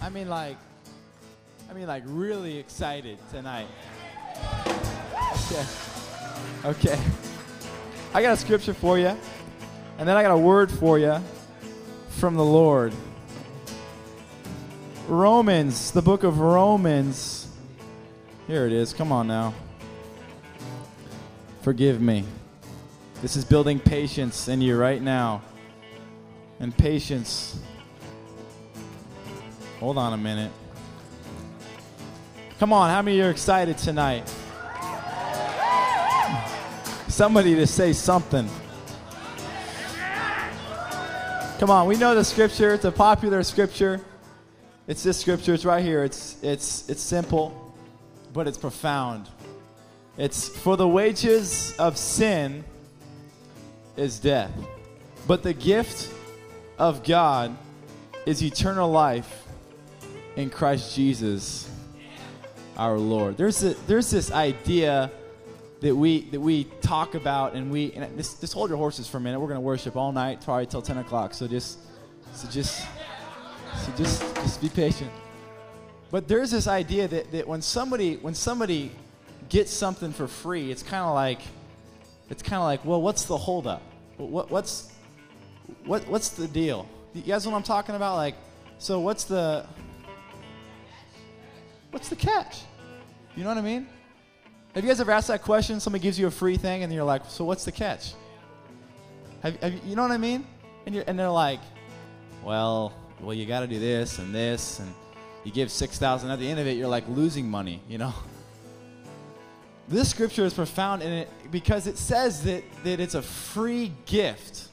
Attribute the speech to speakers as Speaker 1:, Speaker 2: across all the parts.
Speaker 1: I mean, like really excited tonight. Okay. I got a scripture for you, and then I got a word for you from the Lord. Romans, the book of Romans. Here it is. Come on now. Forgive me. This is building patience in you right now. And patience. Hold on a minute. Come on, how many of you are excited tonight? Somebody to say something. Come on, we know the scripture. It's a popular scripture. It's this scripture. It's right here. It's simple, but it's profound. It's for the wages of sin is death, but the gift of God is eternal life in Christ Jesus, our Lord. There's this idea that we talk about, and just hold your horses for a minute. We're going to worship all night, probably till 10 o'clock. So just be patient. But there's this idea that when somebody gets something for free, it's kind of like, well, what's the holdup? What's the deal? You guys know what I'm talking about? Like, so what's the catch? You know what I mean? Have you guys ever asked that question? Somebody gives you a free thing, and you're like, so what's the catch? You know what I mean? And they're like, well, you got to do this, and you give $6,000. At the end of it, you're like losing money, you know? This scripture is profound in it because it says that it's a free gift.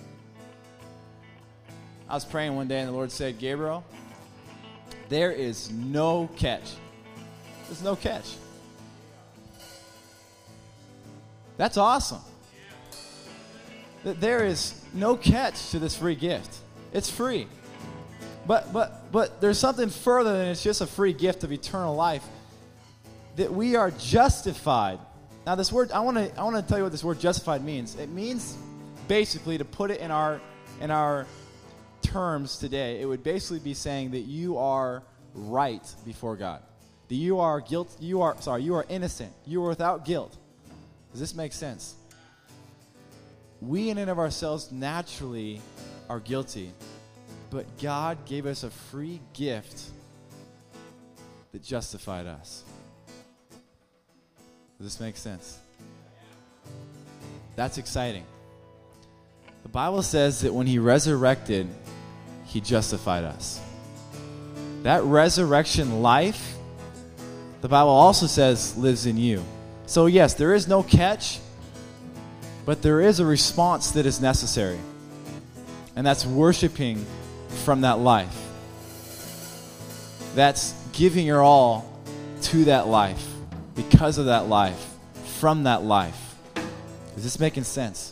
Speaker 1: I was praying one day, and the Lord said, Gabriel, there is no catch. There's no catch. That's awesome. That there is no catch to this free gift. It's free. But there's something further than it's just a free gift of eternal life. That we are justified. Now this word, I want to tell you what this word justified means. It means basically, to put it in our terms today, it would basically be saying that you are right before God. That you are innocent. You are without guilt. Does this make sense? We in and of ourselves naturally are guilty, but God gave us a free gift that justified us. Does this make sense? That's exciting. The Bible says that when he resurrected, he justified us. That resurrection life, the Bible also says, lives in you. So yes, there is no catch, but there is a response that is necessary. And that's worshiping from that life. That's giving your all to that life, because of that life, from that life. Is this making sense?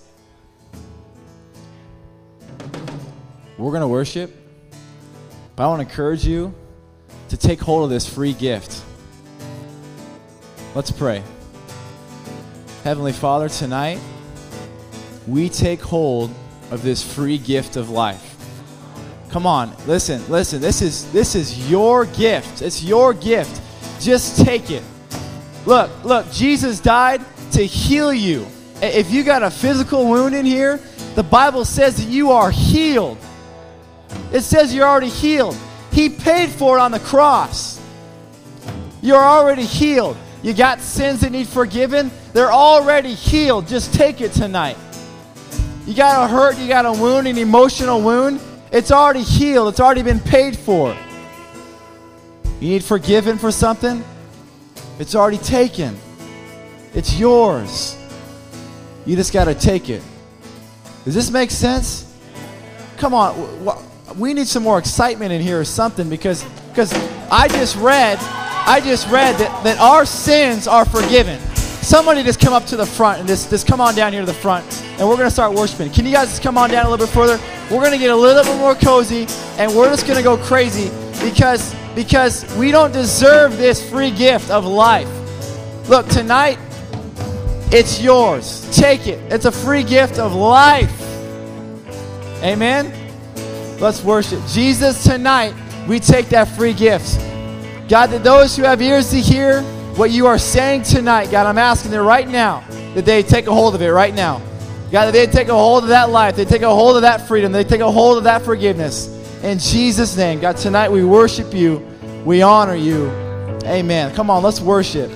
Speaker 1: We're going to worship, but I want to encourage you to take hold of this free gift. Let's pray. Heavenly Father, tonight, we take hold of this free gift of life. Come on, listen. This is your gift. It's your gift. Just take it. Look, Jesus died to heal you. If you got a physical wound in here, the Bible says that you are healed. It says you're already healed. He paid for it on the cross. You're already healed. You got sins that need forgiven. They're already healed. Just take it tonight. You got a hurt, you got a wound, an emotional wound. It's already healed. It's already been paid for. You need forgiven for something? It's already taken. It's yours. You just got to take it. Does this make sense? Come on. We need some more excitement in here or something, because I just read that our sins are forgiven. Somebody just come up to the front and just come on down here to the front, and we're going to start worshiping. Can you guys just come on down a little bit further? We're going to get a little bit more cozy, and we're just going to go crazy because we don't deserve this free gift of life. Look, tonight, it's yours. Take it. It's a free gift of life. Amen? Let's worship. Jesus, tonight, We take that free gift. God, that those who have ears to hear what you are saying tonight, God, I'm asking that right now that they take a hold of it right now. God, that they take a hold of that life. They take a hold of that freedom. They take a hold of that forgiveness. In Jesus' name, God, tonight we worship you. We honor you. Amen. Come on, let's worship.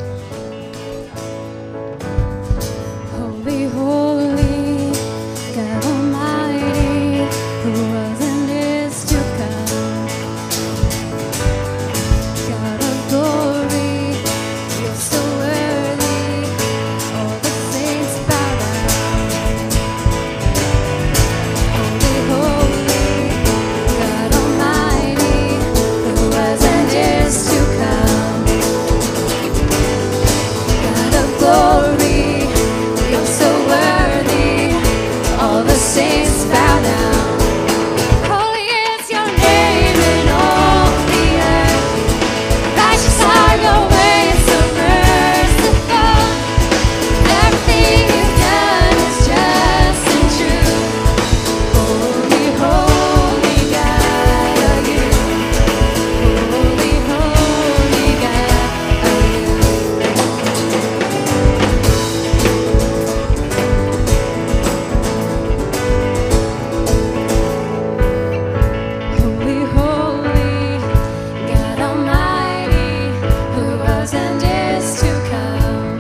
Speaker 2: Holy, holy, God Almighty, who was and is to come. God of glory, you're so worthy. All the saints bow down. Holy, holy, God Almighty, who was and is to come. God of glory, you're so worthy. All the saints bow down. Holy is your name in all the earth. Righteous are your ways, so merciful. Everything you've done is just and true. Holy, holy God are you. Holy, holy God are you. Holy, holy, God Almighty, who was and is to come.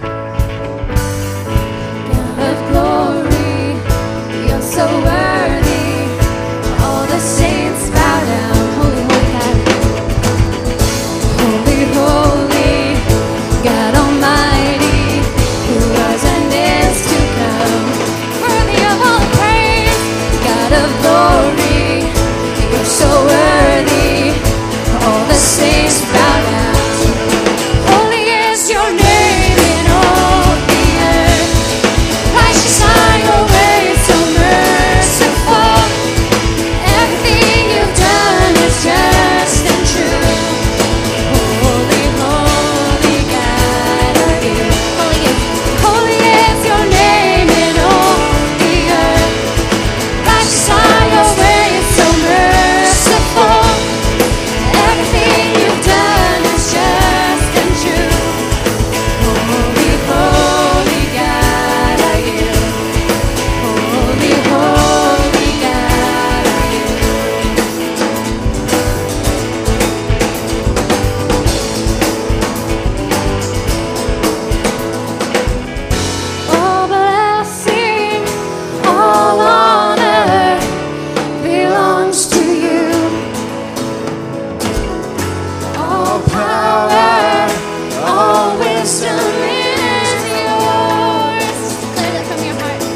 Speaker 2: God of glory, you're so worthy. All the saints bow down. Holy, holy God. Holy, holy, God Almighty, who was and is to come. Worthy of all praise, God of glory, you're so worthy. All the saints bow down. Holy is your name in all the earth. Righteous are your ways, so merciful. Everything you've done is just and true. Holy, holy God are you. Holy is your name in all the earth. Righteous are your ways, so merciful. Everything you've done is just and true. Holy, holy God are you. Holy, holy God are you. All blessing, all honor belongs to you. All power, all wisdom is yours. Declare that from your heart.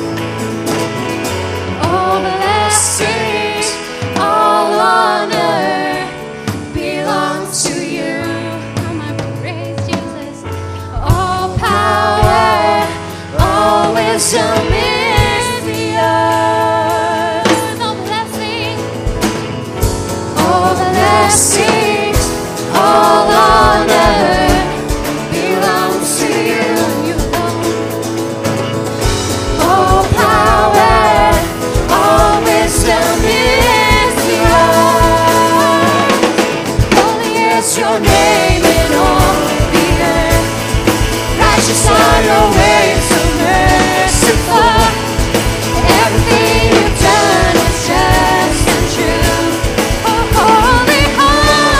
Speaker 2: All blessing, all honor belongs to you. Come on, praise Jesus. All power, all wisdom is yours. All blessing, all blessing, all honor belongs to you. You alone. All power, all wisdom is yours. Holy is your name in all the earth. Righteous are your ways, so merciful. Everything you've done is just and true. Oh, holy, holy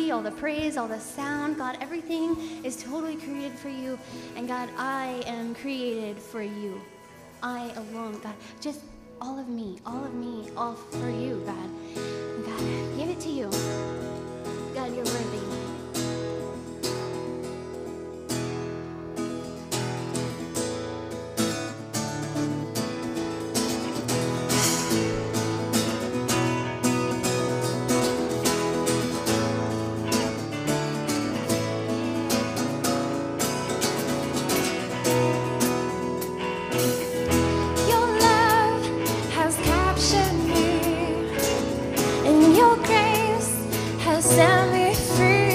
Speaker 2: beauty, all the praise, all the sound. God, everything is totally created for you. And God, I am created for you. I alone, God, just all of me, all for you, God. And God, give it to you. God, you're worthy. Your love has captured me, and your grace has set me free.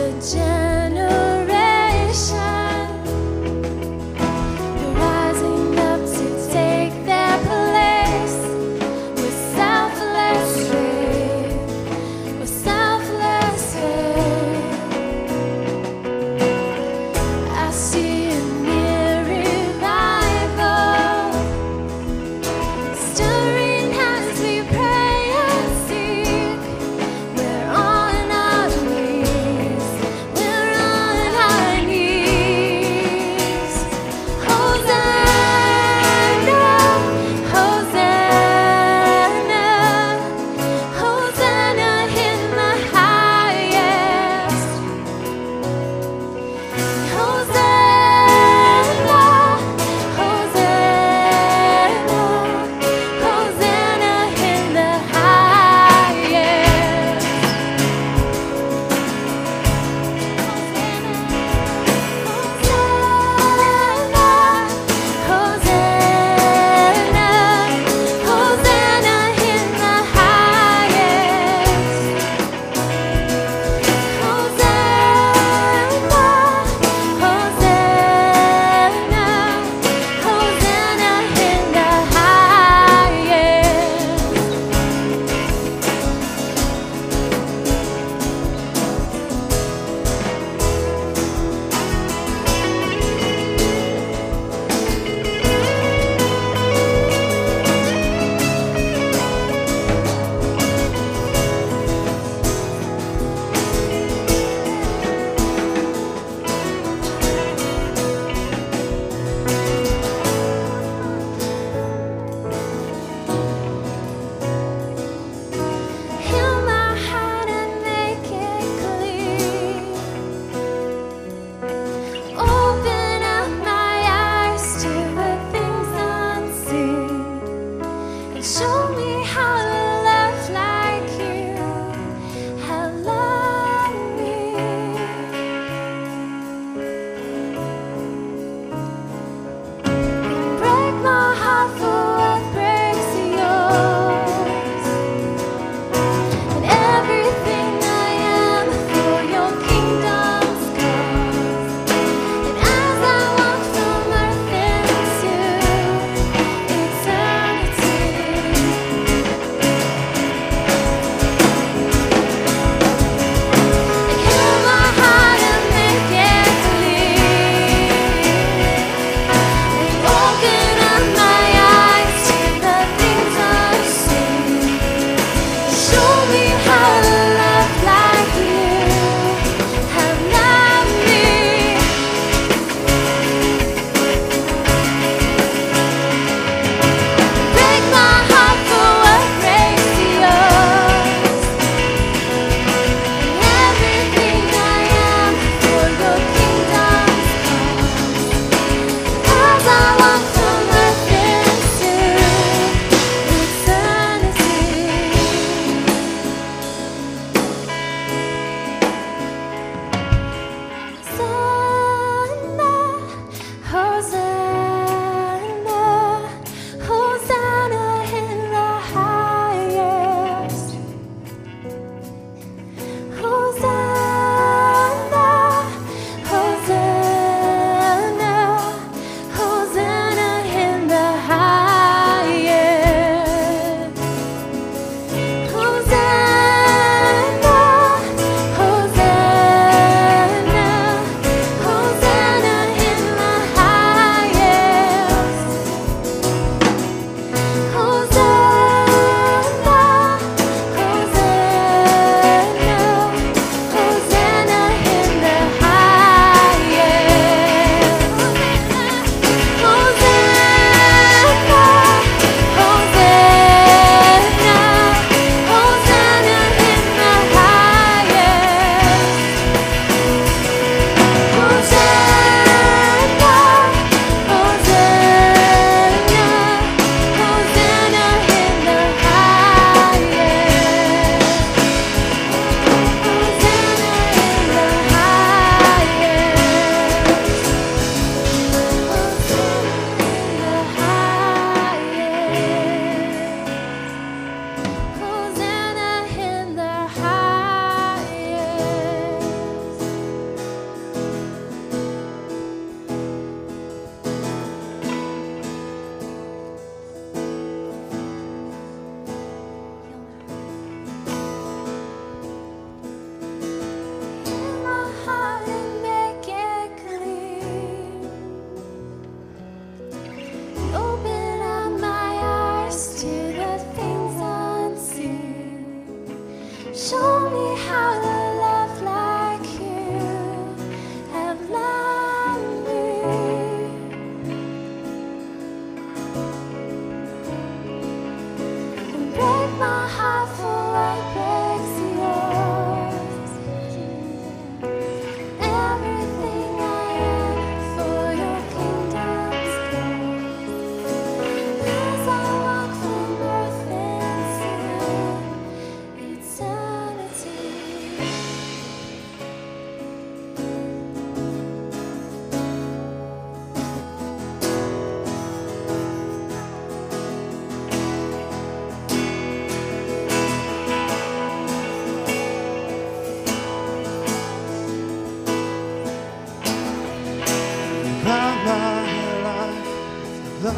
Speaker 2: We're on our knees.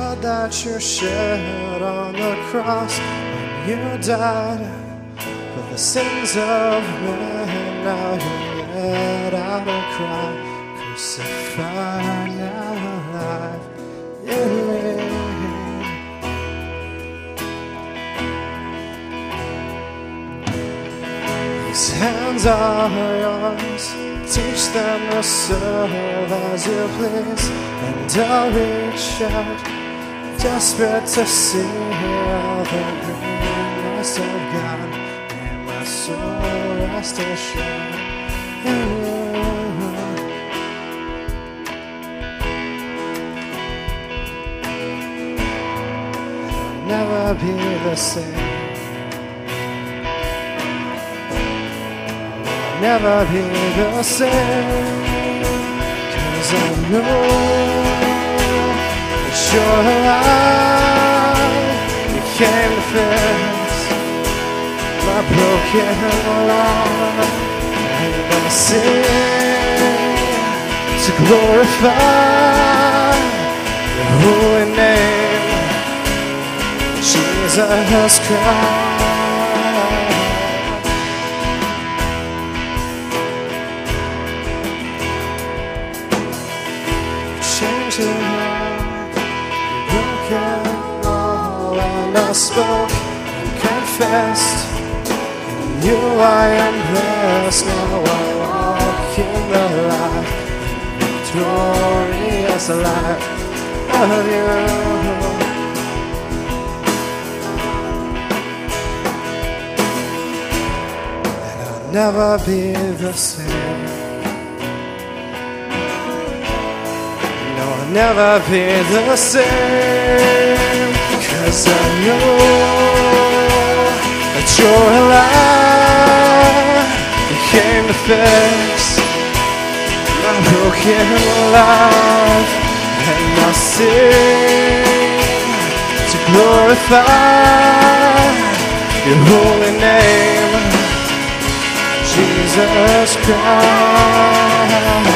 Speaker 3: blood that you shed on the cross when you died for the sins of men. Now you're let out a cry, crucified, now alive in me. These hands are yours, teach them to serve as you please, and I'll reach out, desperate to see all the greatness of God. May my soul rest assured in you. I'll never be the same. Never be the same, 'cause I know that you're alive. You came to fix my broken life, and I sing to glorify your holy name, Jesus Christ. And I spoke and confessed, in you I am blessed. Now I walk in the light, victorious light of you. And I'll never be the same. I'll never be the same, 'cause I know that you're alive. You came to fix my broken life, and I'll sing to glorify your holy name, Jesus Christ.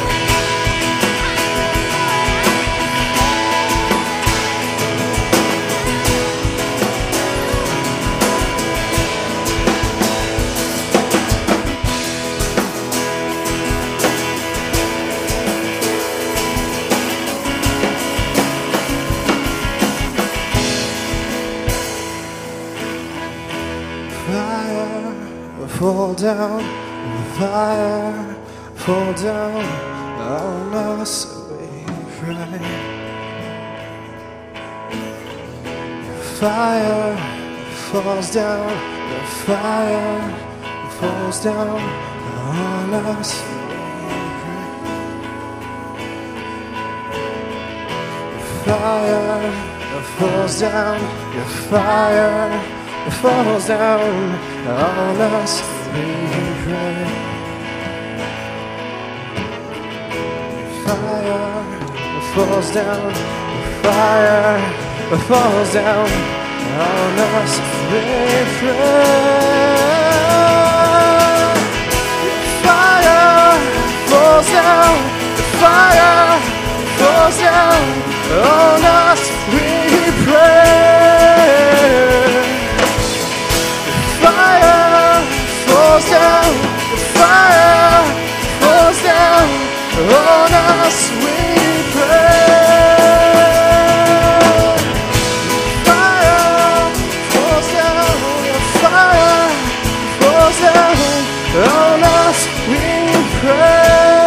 Speaker 3: Fall down, fire, fall down on us, we pray. Fire falls down, the fire falls down on us, we pray. Fire falls down, your fire falls down on us, we pray. Fire falls down, fire falls down on us, we pray. Fire falls down, fire falls down on us, we pray. Fire falls down, the fire falls down on us, we pray. Fire falls down, the fire falls down on us, we pray.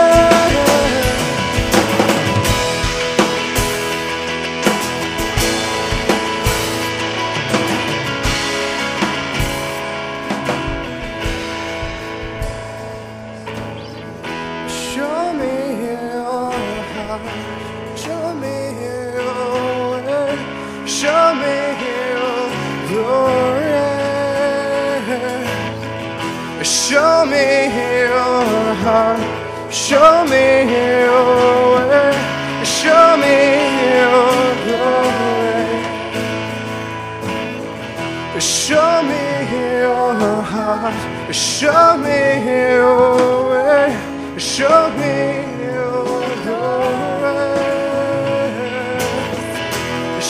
Speaker 3: Show me your glory. Show me your heart. Show me your way. Show me your glory. Show me your heart. Show me your way. Show me your glory.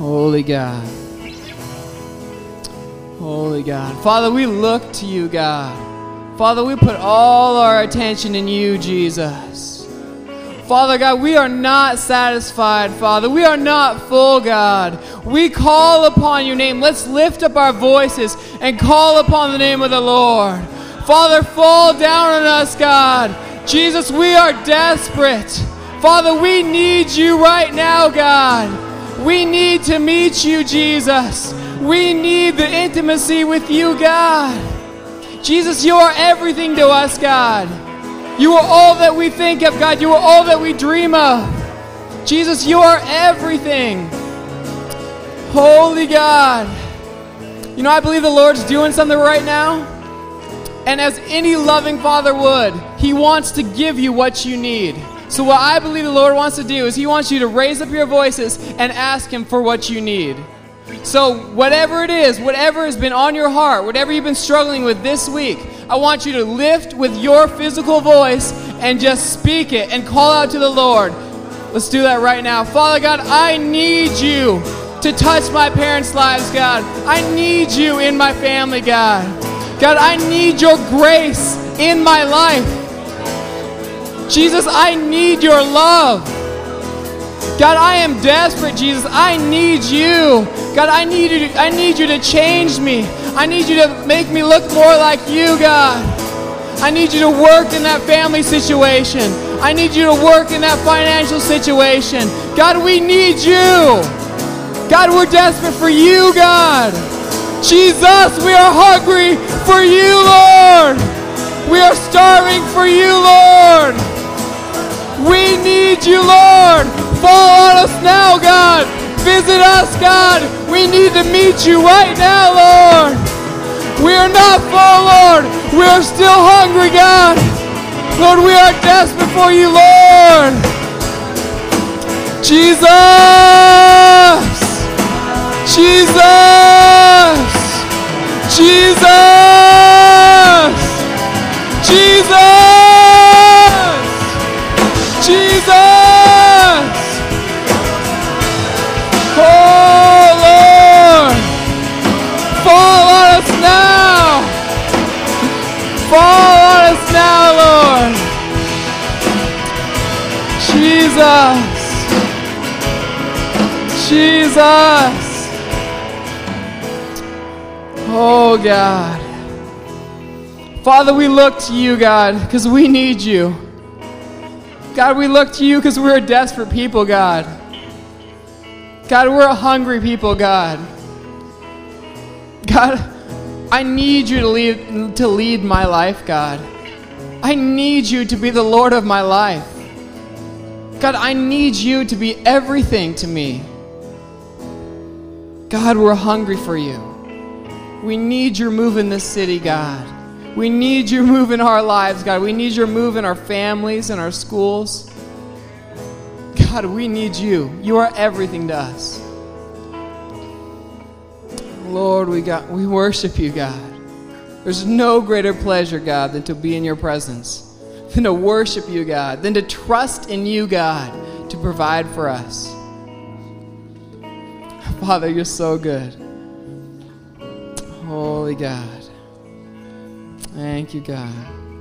Speaker 4: Holy God. Holy God. Father, we look to you, God. Father, we put all our attention in you, Jesus. Father God, we are not satisfied, Father. We are not full, God. We call upon your name. Let's lift up our voices and call upon the name of the Lord. Father, fall down on us, God. Jesus, we are desperate. Father, we need you right now, God. We need to meet you, Jesus. We need the intimacy with you, God. Jesus, you are everything to us, God. You are all that we think of, God. You are all that we dream of. Jesus, you are everything. Holy God. You know, I believe the Lord's doing something right now. And as any loving father would, he wants to give you what you need. So what I believe the Lord wants to do is he wants you to raise up your voices and ask him for what you need. So whatever it is, whatever has been on your heart, whatever you've been struggling with this week, I want you to lift with your physical voice and just speak it and call out to the Lord. Let's do that right now. Father God, I need you to touch my parents' lives, God. I need you in my family, God. God, I need your grace in my life. Jesus, I need your love. God, I am desperate, Jesus. I need you. God, I need you to change me. I need you to make me look more like you, God. I need you to work in that family situation. I need you to work in that financial situation. God, we need you. God, we're desperate for you, God. Jesus, we are hungry for you, Lord. We are starving for you, Lord. We need you, Lord. Fall on us now, God. Visit us, God. We need to meet you right now, Lord. We are not full, Lord. We are still hungry, God. Lord, we are desperate for you, Lord. Jesus. Jesus. Jesus. Jesus. Jesus. Oh, Lord. Fall on us now. Fall on us now, Lord. Jesus. Jesus. Oh, God. Father, we look to you, God, because we need you. God, we look to you because we're a desperate people, God. God, we're a hungry people, God. God, I need you to lead my life, God. I need you to be the Lord of my life. God, I need you to be everything to me. God, we're hungry for you. We need your move in this city, God. We need your move in our lives, God. We need your move in our families and our schools. God, we need you. You are everything to us. Lord, we worship you, God. There's no greater pleasure, God, than to be in your presence, than to worship you, God, than to trust in you, God, to provide for us. Father, you're so good. Holy God. Thank you, God.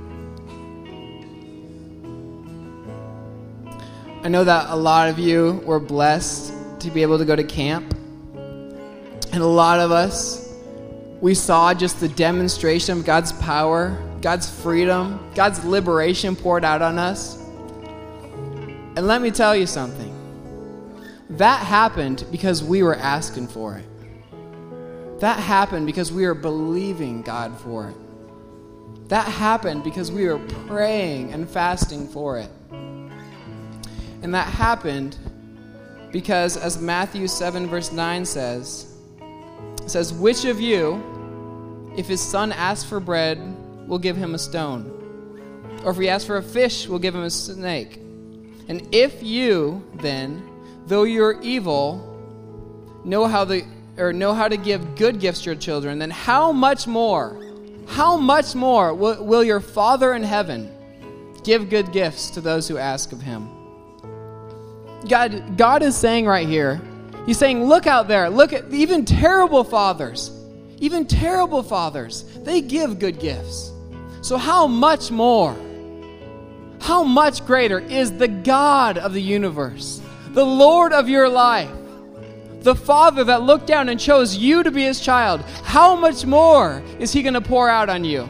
Speaker 4: I know that a lot of you were blessed to be able to go to camp. And a lot of us, we saw just the demonstration of God's power, God's freedom, God's liberation poured out on us. And let me tell you something. That happened because we were asking for it. That happened because we were believing God for it. That happened because we were praying and fasting for it. And that happened because, as Matthew 7 verse 9 says, it says, which of you, if his son asks for bread, will give him a stone? Or if he asks for a fish, will give him a snake? And if you, then, though you're evil, know how to give good gifts to your children, then how much more will your Father in heaven give good gifts to those who ask of him? God is saying right here, He's saying, look out there. Look at even terrible fathers. Even terrible fathers, they give good gifts. So how much more, how much greater is the God of the universe, the Lord of your life, the Father that looked down and chose you to be his child? How much more is he going to pour out on you?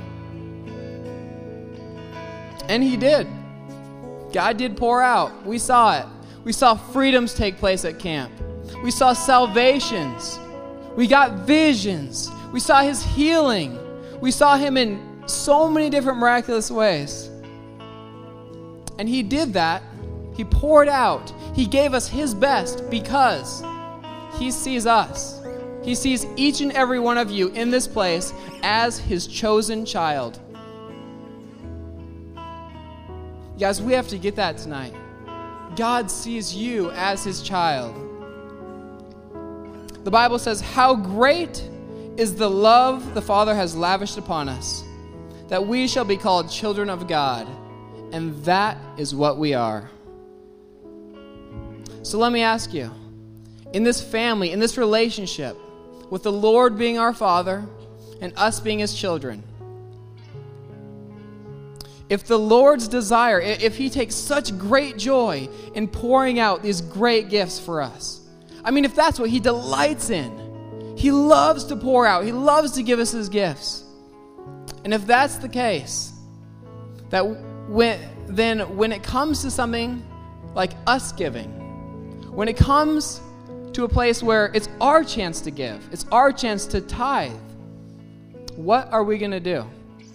Speaker 4: And he did. God did pour out. We saw it. We saw freedoms take place at camp. We saw salvations. We got visions. We saw his healing. We saw him in so many different miraculous ways. And he did that. He poured out. He gave us his best because he sees us. He sees each and every one of you in this place as his chosen child. You guys, we have to get that tonight. God sees you as his child. The Bible says, how great is the love the Father has lavished upon us, that we shall be called children of God. And that is what we are. So let me ask you, in this family, in this relationship, with the Lord being our Father and us being his children, if the Lord's desire, if he takes such great joy in pouring out these great gifts for us, I mean, if that's what he delights in, he loves to pour out, he loves to give us his gifts. And if that's the case, that when it comes to something like us giving, when it comes to a place where it's our chance to give, it's our chance to tithe, what are we going to do?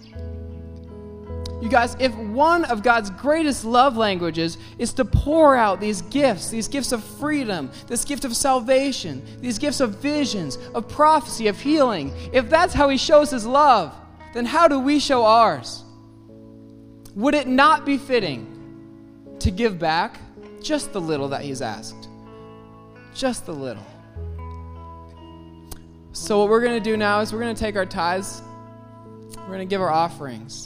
Speaker 4: You guys, if one of God's greatest love languages is to pour out these gifts of freedom, this gift of salvation, these gifts of visions, of prophecy, of healing, if that's how he shows his love, then how do we show ours? Would it not be fitting to give back just the little that he's asked? Just the little. So what we're going to do now is we're going to take our tithes, we're going to give our offerings.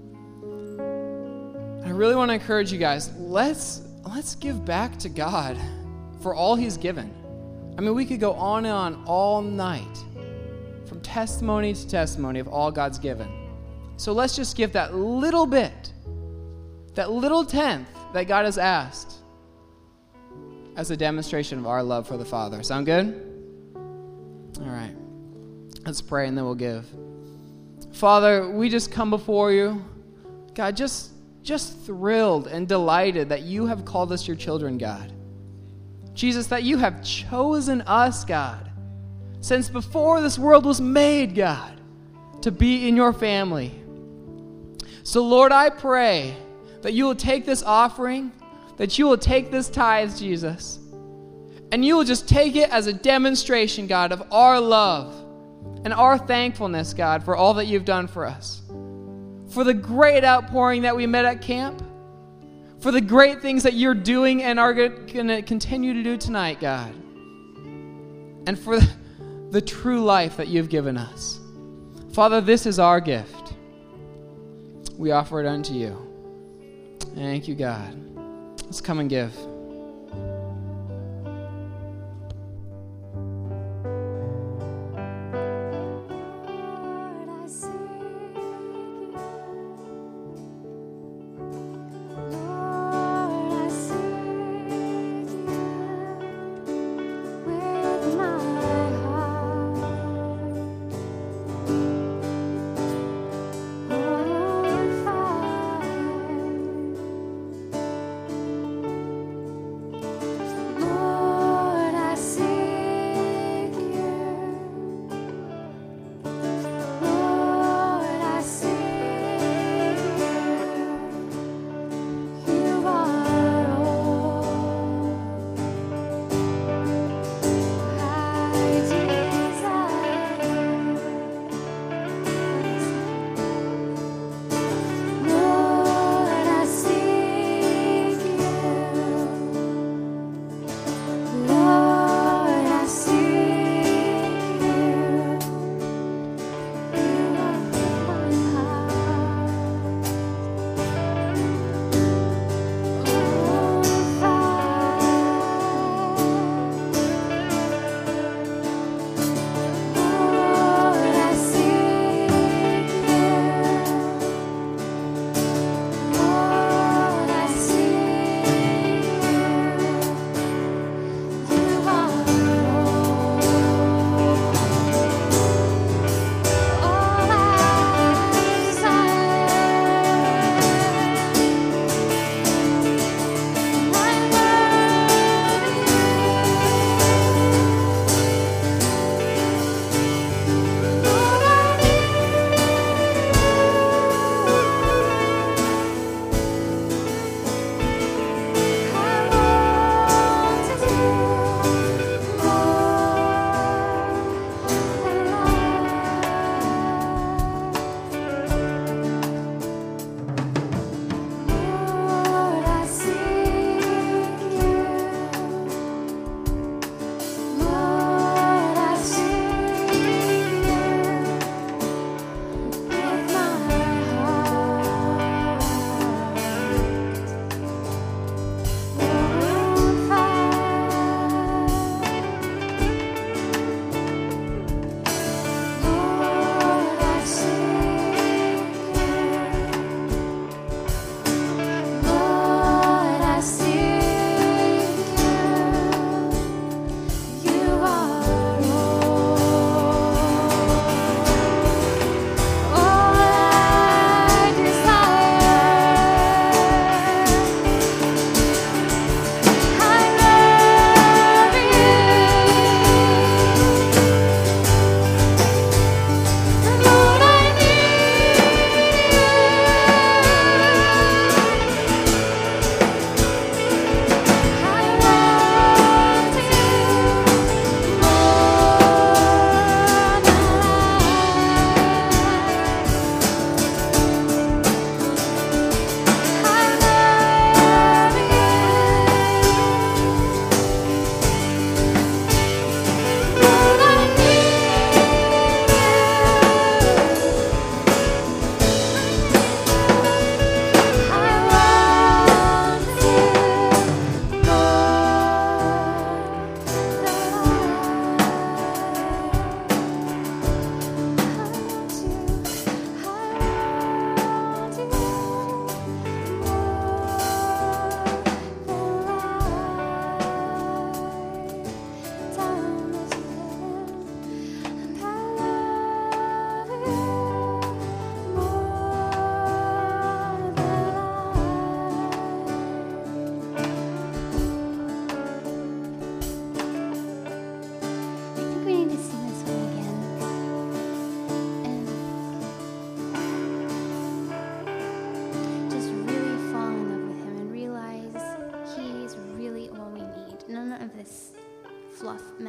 Speaker 4: I really want to encourage you guys, let's give back to God for all he's given. I mean, we could go on and on all night from testimony to testimony of all God's given. So let's just give that little bit, that little tenth that God has asked as a demonstration of our love for the Father. Sound good? All right. Let's pray and then we'll give. Father, we just come before you. God, just thrilled and delighted that you have called us your children, God. Jesus, that you have chosen us, God, since before this world was made, God, to be in your family. So, Lord, I pray that you will take this offering, that you will take this tithe, Jesus, and you will just take it as a demonstration, God, of our love and our thankfulness, God, for all that you've done for us. For the great outpouring that we met at camp, for the great things that you're doing and are going to continue to do tonight, God, and for the true life that you've given us. Father, this is our gift. We offer it unto you. Thank you, God. Let's come and give.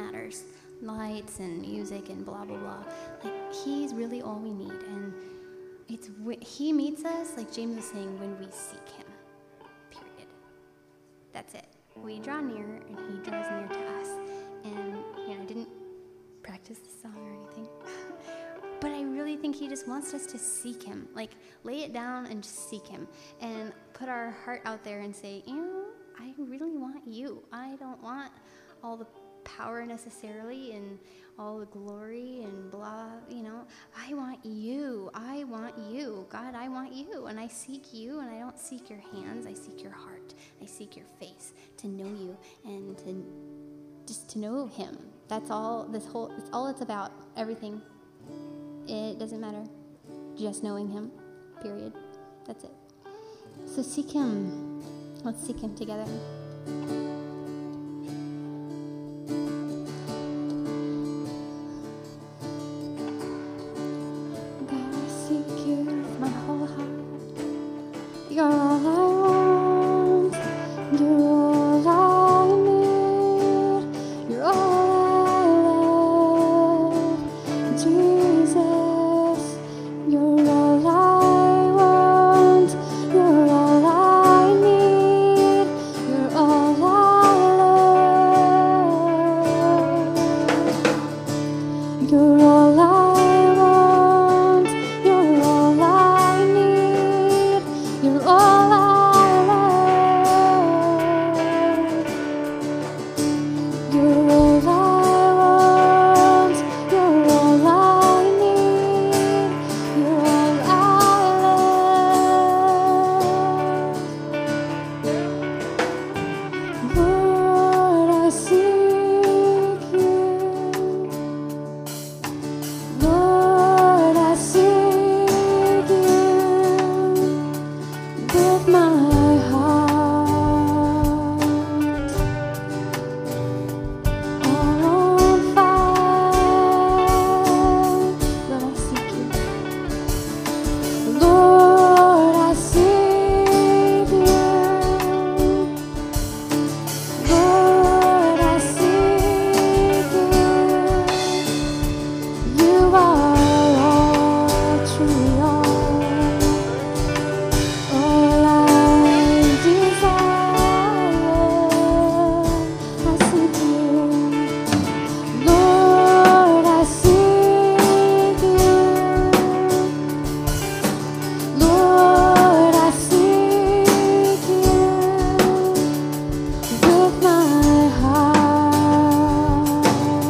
Speaker 2: matters. Lights and music and blah, blah, blah. Like, he's really all we need. And he meets us, like James was saying, when we seek him. Period. That's it. We draw near, and he draws near to us. And, I didn't practice the song or anything. But I really think he just wants us to seek him. Like, lay it down and just seek him. And put our heart out there and say, I really want you. I don't want all the power necessarily and all the glory and blah, I want you. I want you. God, I want you. And I seek you, and I don't seek your hands. I seek your heart. I seek your face to know you and to know him. That's all it's all it's about. Everything. It doesn't matter. Just knowing him. Period. That's it. So seek him. Let's seek him together. God, I seek you with my whole heart. You're all I want. You're all I need. You're all I love. Jesus, you're all I want. You're all I need. You're all I love. You're all I want. You're all I need. You're all I love. You're all I want. You're all I need. You're all I love. Lord, I seek you. Lord, I seek you with my heart on fire. Lord, I seek you. Lord, I seek you. Lord, I seek you. You are all, truly all I desire. I seek you. Lord, I seek you. Lord, I seek you with my heart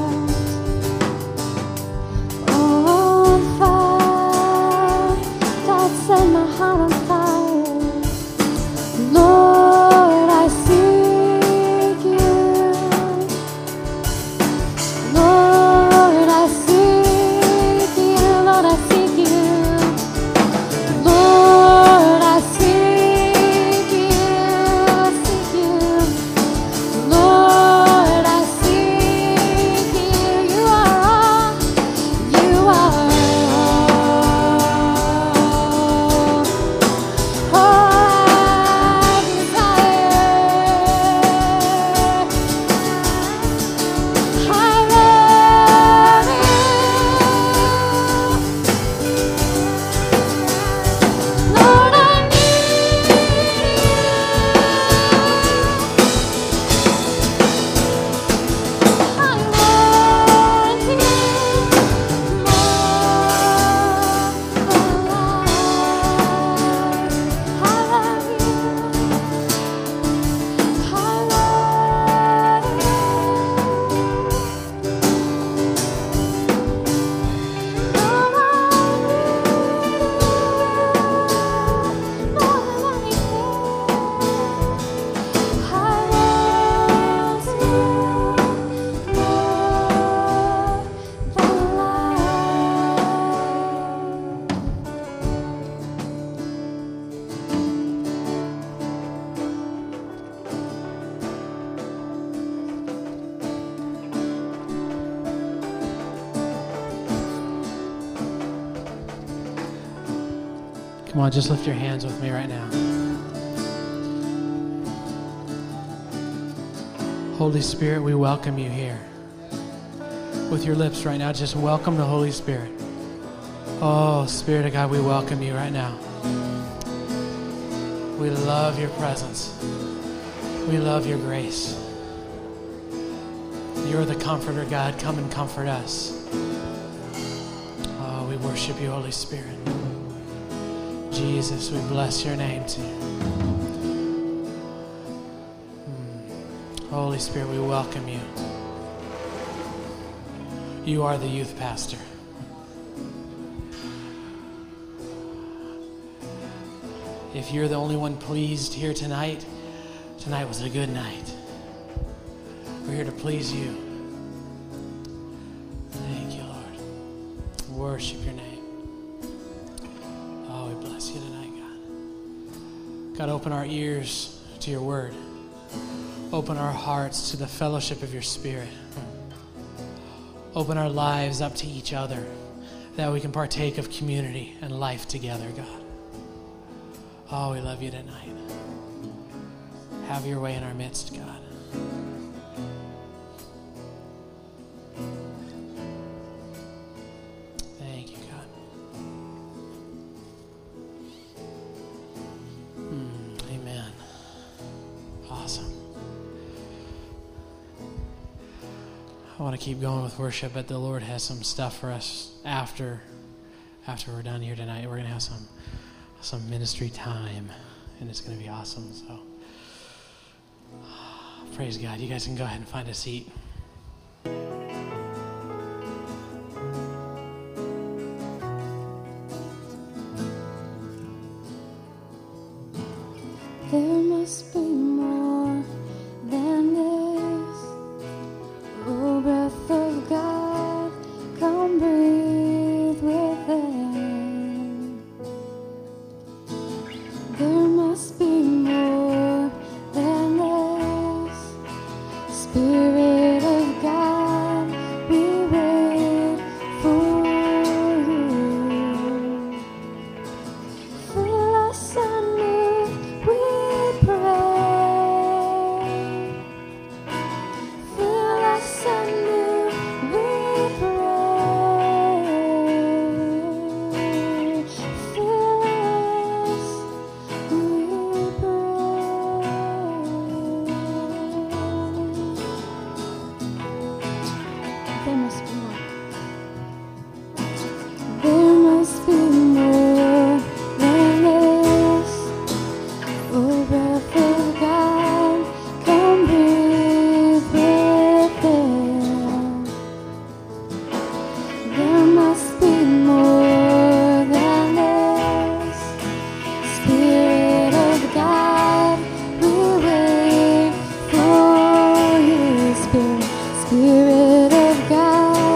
Speaker 2: on fire. God, set my heart on fire. Lord, I seek you. Lord, I seek you. Lord, I seek you. Lord, I seek you. Seek you. Lord, I seek you. You are all. You are all I desire. I love you. Lord, I need you. I want you more alive. I love you. I love you. Lord, I need you more than anything. I want you more than
Speaker 5: Come on, just lift your hands with me right now. Holy Spirit, we welcome you here. with your lips right now. Just welcome the Holy Spirit. Oh, Spirit of God, we welcome you right now. We love your presence. We love your grace. You're the comforter, God. Come and comfort us. Oh, we worship you, Holy Spirit. Jesus, we bless your name too. Holy Spirit, we welcome you. You are the youth pastor. If you're the only one pleased here tonight, tonight was a good night. We're here to please you. Thank you, Lord. Worship your name. Oh, we bless you tonight, God. God, open our ears to your word. Open our hearts to the fellowship of your Spirit. Open our lives up to each other, that we can partake of community and life together, God. Oh, we love you tonight. Have your way in our midst, God. Thank you, God. Amen. Awesome. I want to keep going with worship, but the Lord has some stuff for us after we're done here tonight. We're going to have some ministry time, and it's going to be awesome. So, praise God. You guys can go ahead and find a seat.
Speaker 2: There must be more than this. Oh, breath of God, come breathe within. There must be more than this. Spirit of God, we wait for you. Fill us anew, we pray. Fill us anew, we pray. Fill us, we pray. There must be more. There must be more than this. Oh, breath of God, come breathe within. There must be more than this. Spirit of God, we wait for you. Spirit of God,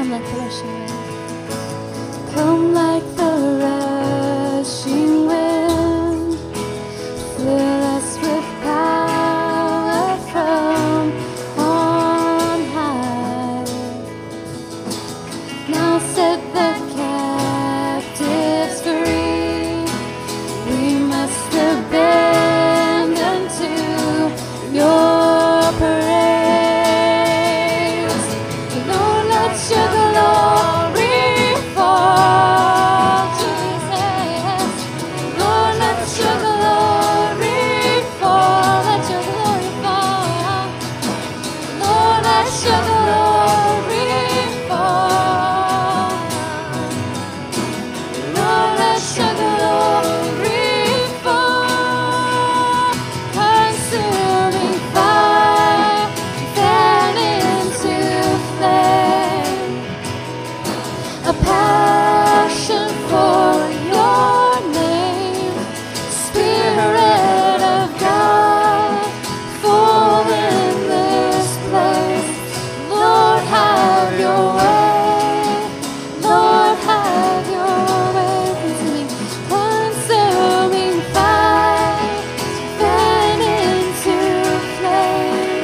Speaker 2: Come like the rushing wind. Come like the rushing wind. Fill us with power from on high. Now set the captives free. We must abandon to your praise. Lord, let your glory fall, Jesus. Lord, let your glory fall. Let your glory fall. Lord, let your glory fall. Lord, let your glory fall. Consuming fire, fan into flame. A passion for your name. Spirit of God, fall in this place. Lord, have your way. Lord, have your way. Consuming fire, fan into flame.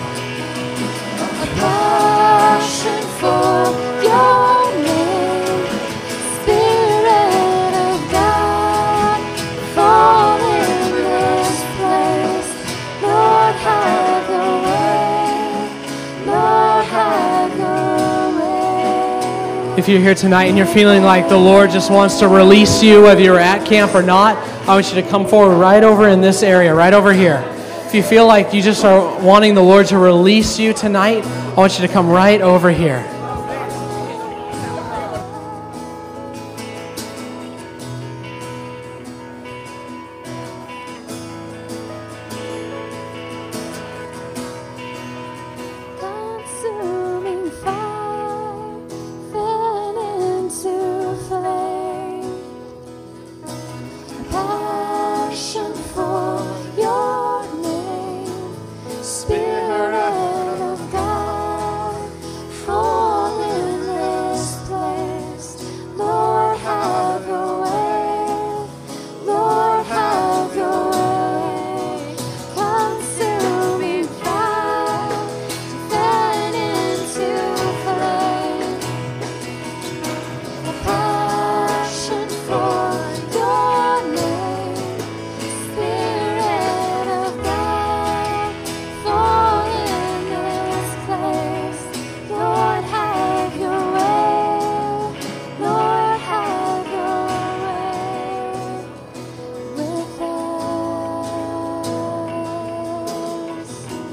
Speaker 2: A passion for your name. Spirit of God, fall in this place. Lord, have your way. Lord, have your way.
Speaker 5: If you're here tonight and you're feeling like the Lord just wants to release you, whether you're at camp or not, I want you to come forward right over in this area, right over here. If you feel like you just are wanting the Lord to release you tonight, I want you to come right over here.
Speaker 2: Consuming fire, fan into flame. Passion for your name. Spirit of God, fall in this place. Lord, have your way. Lord, have your way. Consuming fire, fan into flame. A passion for your name. Spirit of God, fall in this place. Lord, have your way. Lord, have your way with us.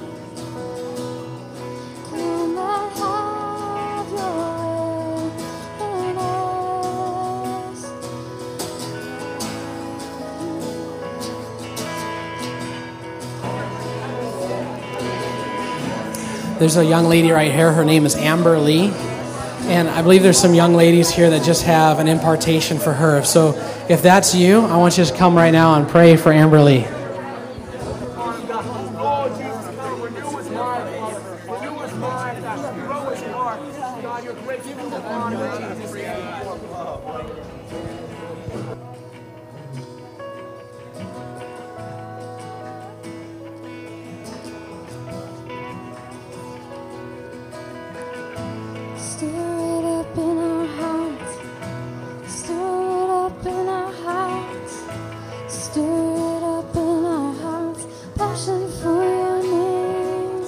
Speaker 2: Come and have your way in us.
Speaker 5: There's a young lady right here. Her name is Amber Lee. And I believe there's some young ladies here that just have an impartation for her. So if that's you, I want you to come right now and pray for Amber Lee.
Speaker 2: Stir it up in our hearts. Stir it up in our hearts. Stir it up in our hearts. Passion for your name.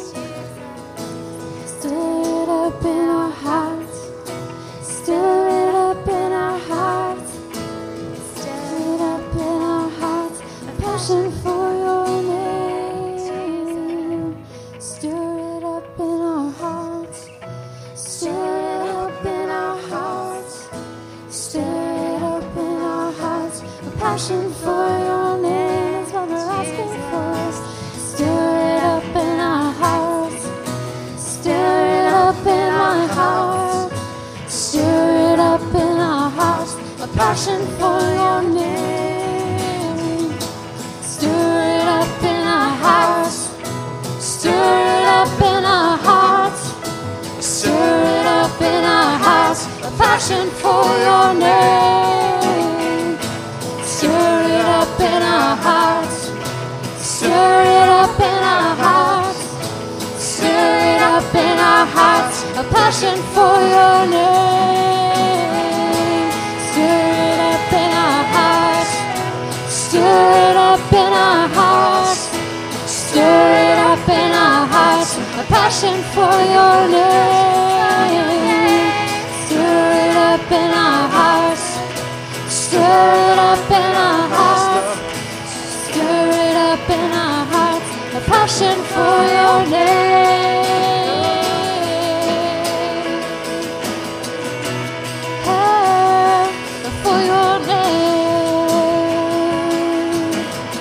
Speaker 2: Stir it up in our hearts. Stir it up in our hearts. Stir it up in our hearts. A passion for your name. Stir it up in our hearts. Stir it up in our hearts. Stir it up in our hearts. A passion for your name is what we're asking for. Stir it up in our hearts. Stir it up in our hearts. Stir it up in our hearts. A passion for your name. Stir it up in our hearts. Stir it up in our hearts. Stir it up in our hearts.
Speaker 3: hearts, a passion for your name. Stir it up in our hearts. Stir it up in our hearts. Stir it up in our hearts, a passion for your name. Stir it up in our hearts. Stir it up in our hearts. Stir it up in our hearts, a passion for your name. Stir it up in our hearts. Stir it up in our hearts. Stir it up in our hearts, a passion for your name. Hey, for your name.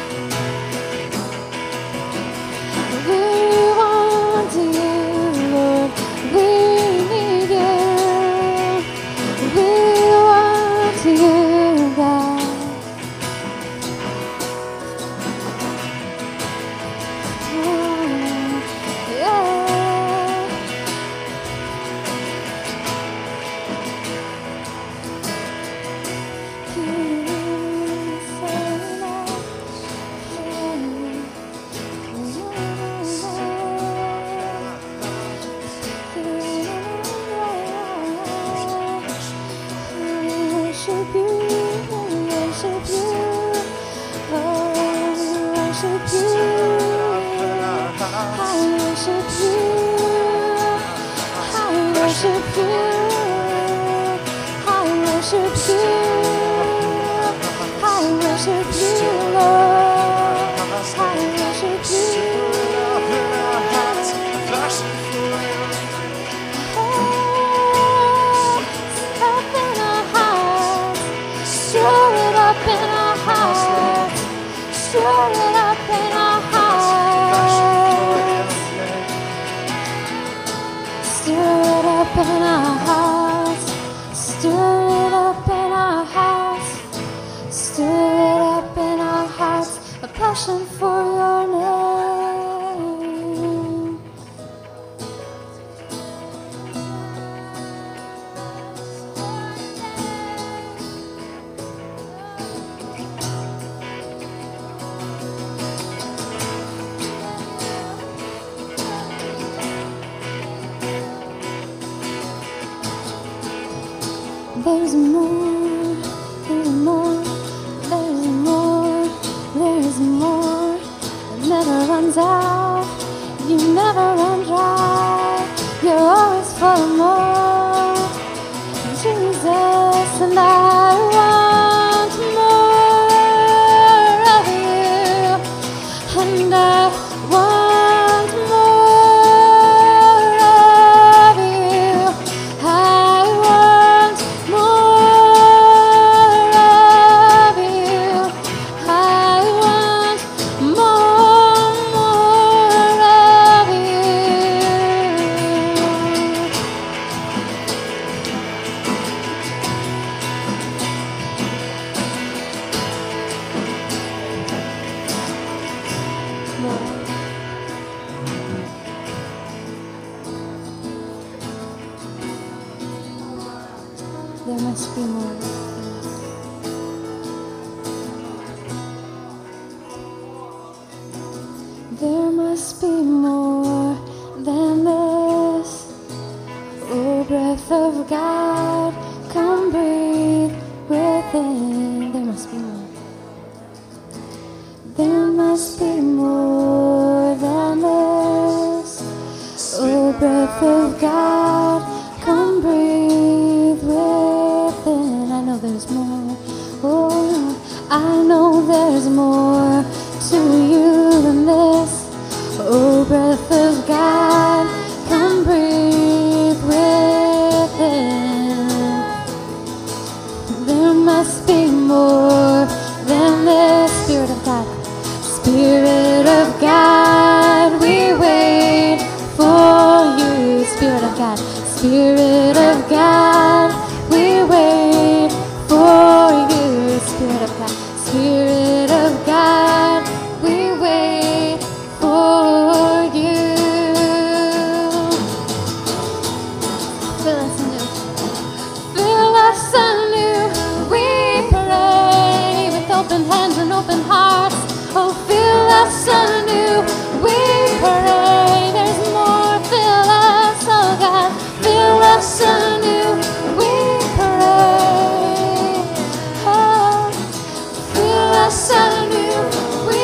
Speaker 3: We want you, Lord. We need you. We want you, God. Passion for your name. There's more, there's more, there's more, there's more. It never runs out, you never run dry. You're always full of more, Jesus, and I want more of you, and I want more of you. I want more of you. I want more of you. There must be more. There must be more than this. Oh, breath of God, come breathe within. There must be more. There must be more than this. Oh, breath of God, come breathe within. I know there's more. Oh, I know there's more to you than this. Oh, breath of God, come breathe within. There must be more than this. Spirit of God, Spirit of God, we wait for you. Spirit of God, Spirit of God, we wait for you. Spirit of God, Spirit of God, we wait for you. Fill us anew.
Speaker 2: anew. We pray. There's more. Fill us, oh God. Fill us anew. We pray. Oh, fill us anew. We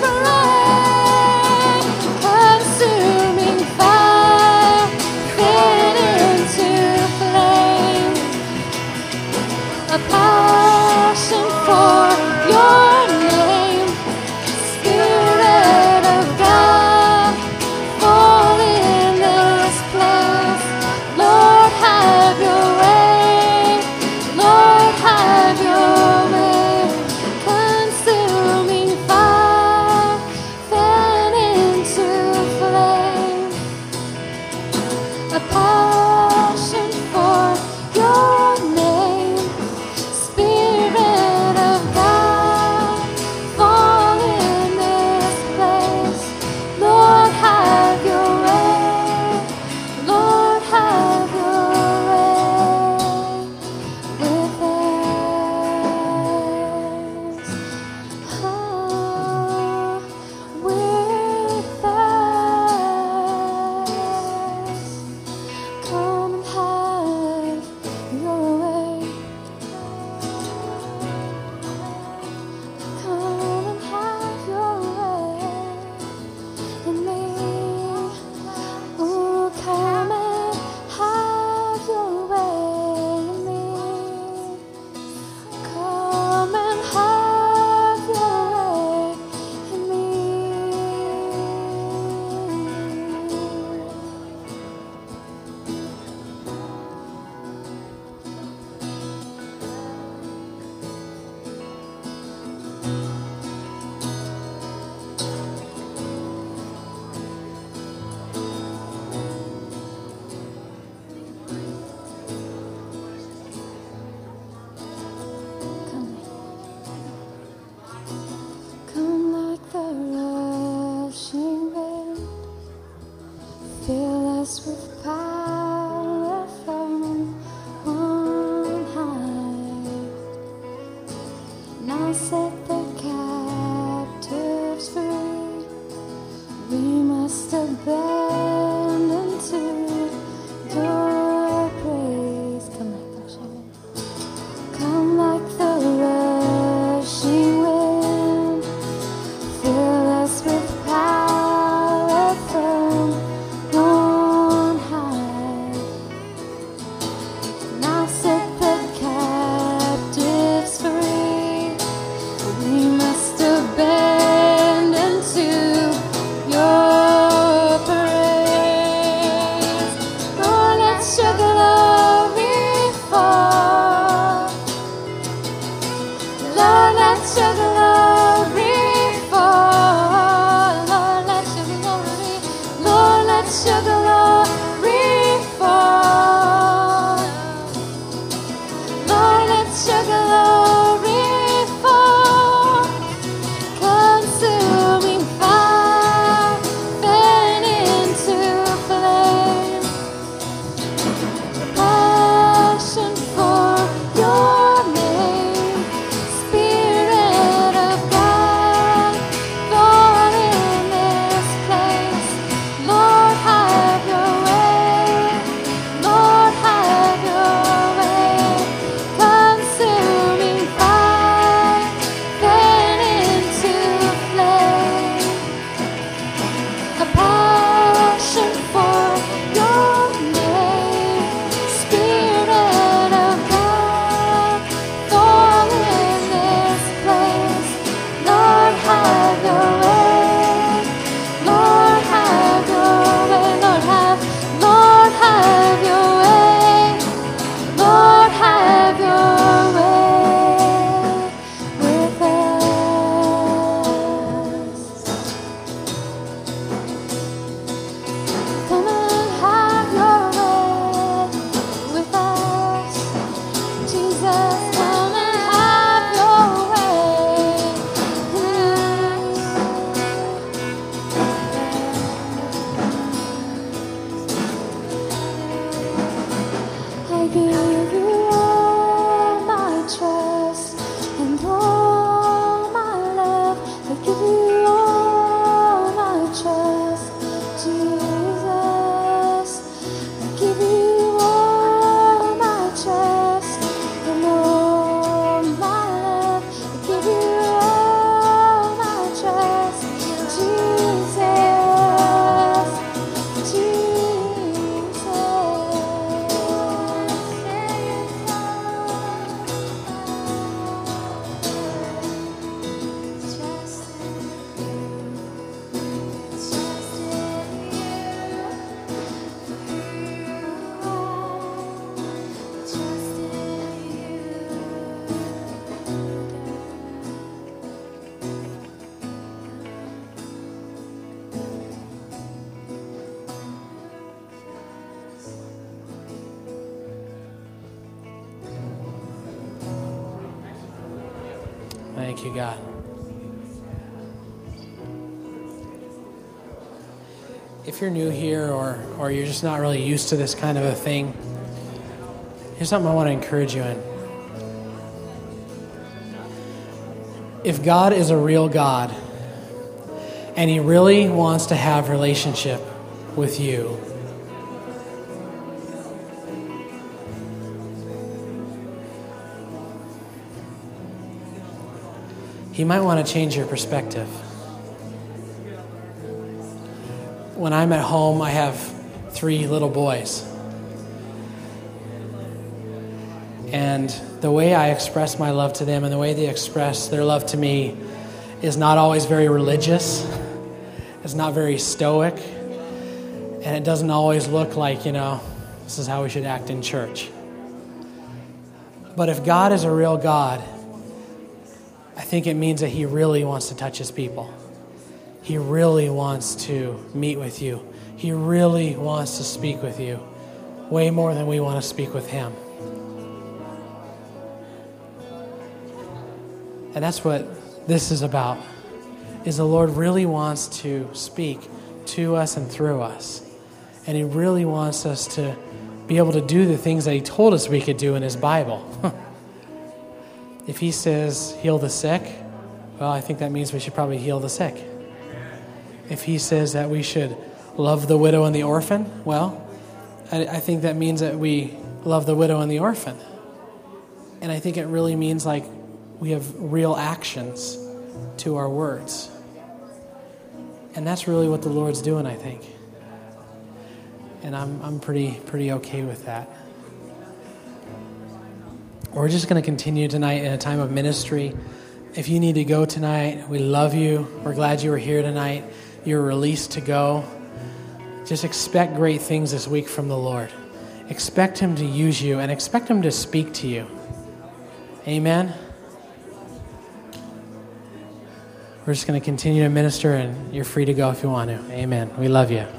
Speaker 2: pray. Consuming fire, fit into flame. A passion for your name. Spirit of God, fall in this place. Lord, have your way. Lord, have your way. Consuming fire, fan into flame. A passion for your name. Spirit of God, fall in this place. Lord, have your way. Lord, have your way with us. Oh, with us. Come and have your way. Come and have your way in me. Oh, come and have your way in me. Come and have your way in me. Come like the rushing wind, fill us with power from on high. Now set the captives free. We must abandon to your praise. Come like the rushing wind. Come like the rushing wind, fill us with power from on high. Now set the captives free. We must abandon to your praise. Lord, let your glory fall. Lord, let your glory fall. Lord, let your glory. Lord, let your glory fall. Lord, let your glory fall. Consuming fire, fan into flame. Passion for your name. Spirit of God, fall in this place. Lord, have your way. Lord, have your way. Consuming fire, fan into flame. A passion for your name. Spirit of God, fall in this place. Lord, have your way. Lord, have your way. Lord, have your way. Lord, have your way with us. Come and have your way with us. Jesus, come and have your way. I give you all my trust and all my love. I give you all
Speaker 5: Thank you, God. If you're new here or you're just not really used to this kind of a thing, here's something I want to encourage you in. If God is a real God and He really wants to have relationship with you, He might want to change your perspective. When I'm at home, I have 3 little boys. And the way I express my love to them and the way they express their love to me is not always very religious. It's not very stoic. And it doesn't always look like, this is how we should act in church. But if God is a real God, I think it means that He really wants to touch His people. He really wants to meet with you. He really wants to speak with you way more than we want to speak with Him. And that's what this is about, is the Lord really wants to speak to us and through us. And He really wants us to be able to do the things that He told us we could do in His Bible. If He says, heal the sick, well, I think that means we should probably heal the sick. If He says that we should love the widow and the orphan, well, I think that means that we love the widow and the orphan. And I think it really means like we have real actions to our words. And that's really what the Lord's doing, I think. And I'm pretty okay with that. We're just going to continue tonight in a time of ministry. If you need to go tonight, we love you. We're glad you were here tonight. You're released to go. Just expect great things this week from the Lord. Expect Him to use you and expect Him to speak to you. Amen. We're just going to continue to minister, and you're free to go if you want to. Amen. We love you.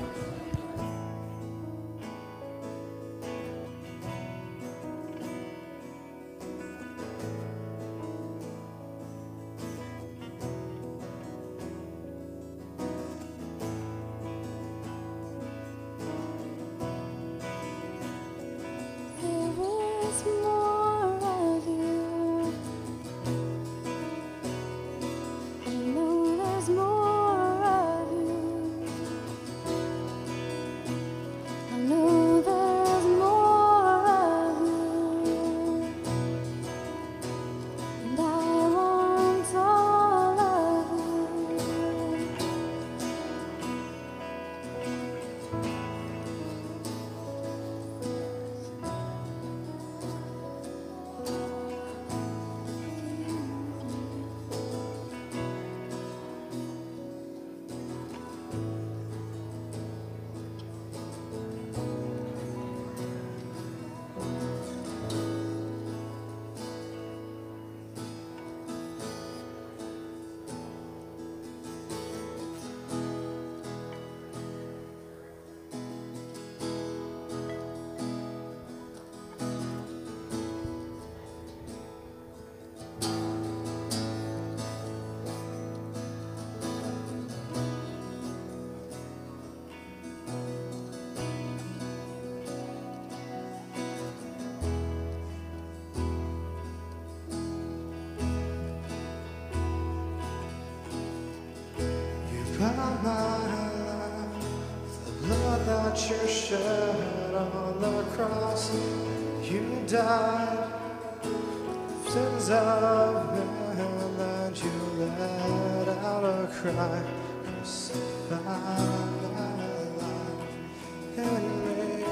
Speaker 3: The blood that you shed on the cross, you died. Sins of man that you let out a cry, crucified in me.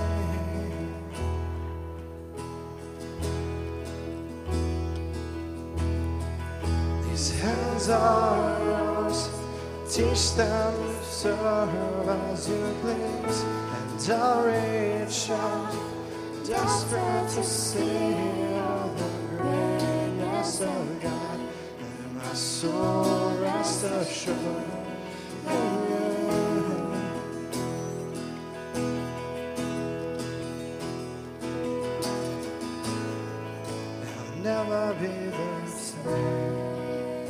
Speaker 3: These hands are yours. Teach them to serve as you please, and I'll reach out, desperate to see all the greatness of God, and my soul rests assured in you. I'll never be the same.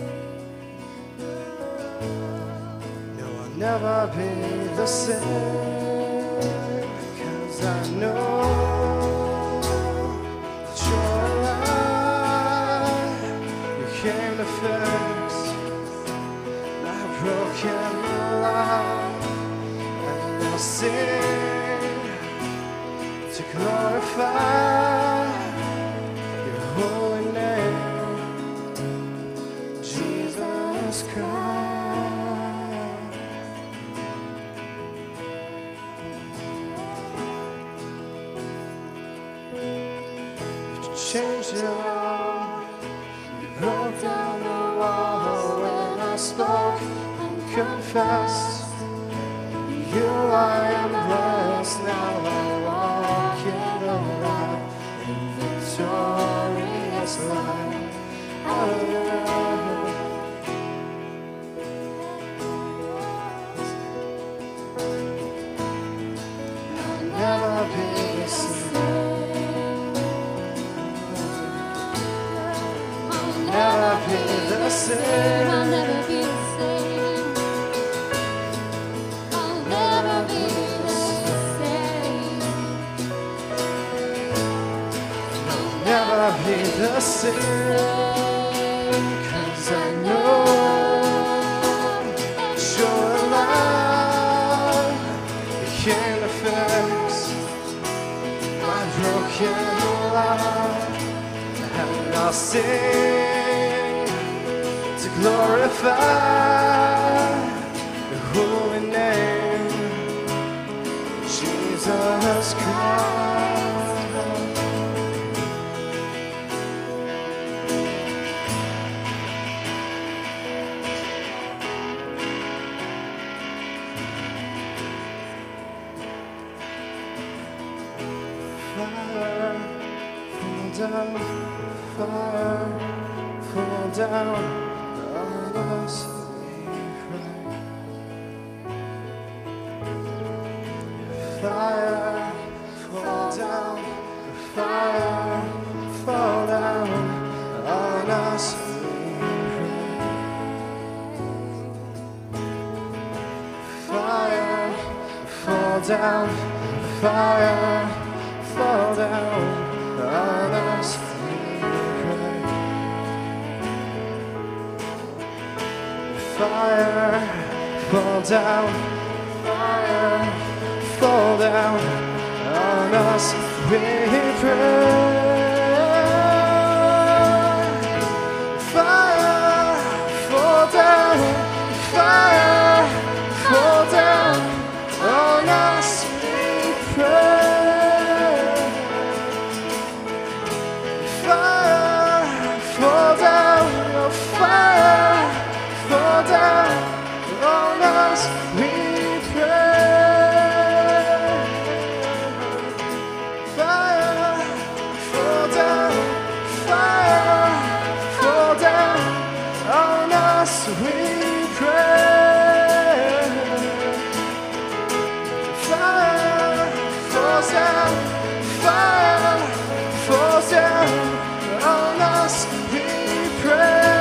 Speaker 3: never be the same, 'cause I know that you're alive. You came to fix my broken life, and I'll sing to glorify your holy name, Jesus Christ. Changed it all. You broke down the wall when I spoke and confessed. You I am blessed. Now I walk in the light, in victorious life. Hallelujah. I'll never be the same. Never be the same.
Speaker 2: I'll never be the same. I'll never be the same.
Speaker 3: Never be the same, 'cause I know that you're alive. You came to fix my broken life, and I'll sing to glorify your holy name, Jesus Christ. Fire, fall down, fire, fall down on us, we cry. Fire, fall down, fire, fall down on us, we cry. Fire, fall down, fire, fall down on us, we cry. Fire, fall down, fire, fall down on us, we pray. Fire, fall down, fire, fall down on us, we pray. Fire, fall down, oh fire, fall down on us, we pray. Fire, fall down, fire, fall down on us, we pray. Fire, fall down, fire, fall down on us, we pray.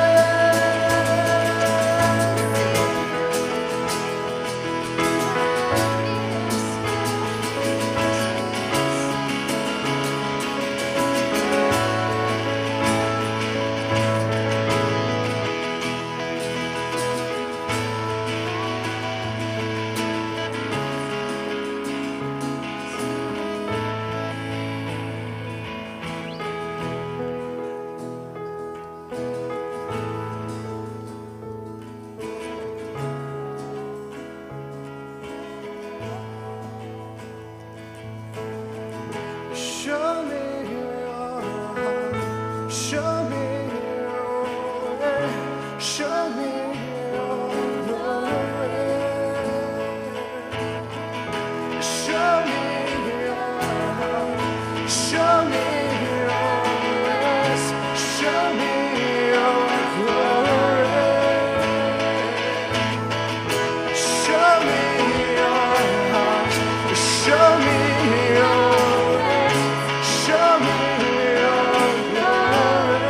Speaker 3: Show me your heart, show me your way, show me your glory. Show me your heart, show me your ways, show me your glory. Show me your heart, show me your ways, show me your glory.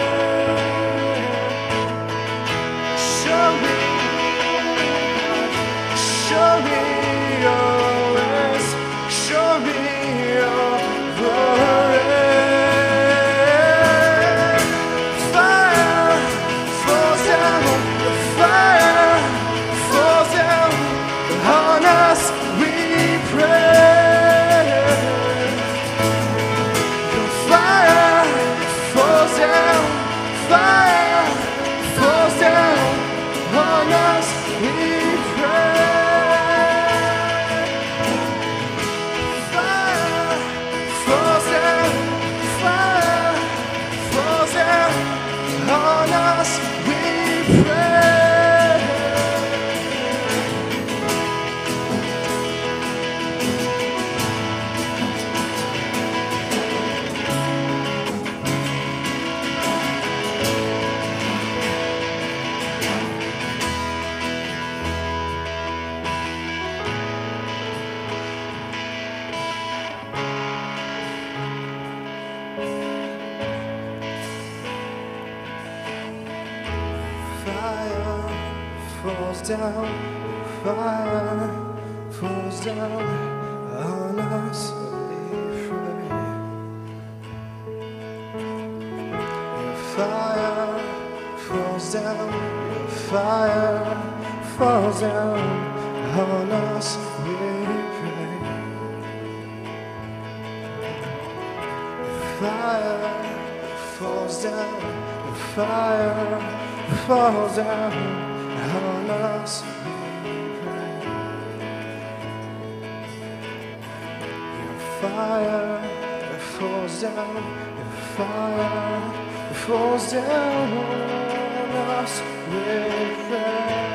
Speaker 3: falls down, fire falls down on us, we pray. Your fire falls down, your fire falls down on us, we pray. Fire falls down, the fire falls down on us, we pray. Your fire falls down, your fire falls down on us, we pray.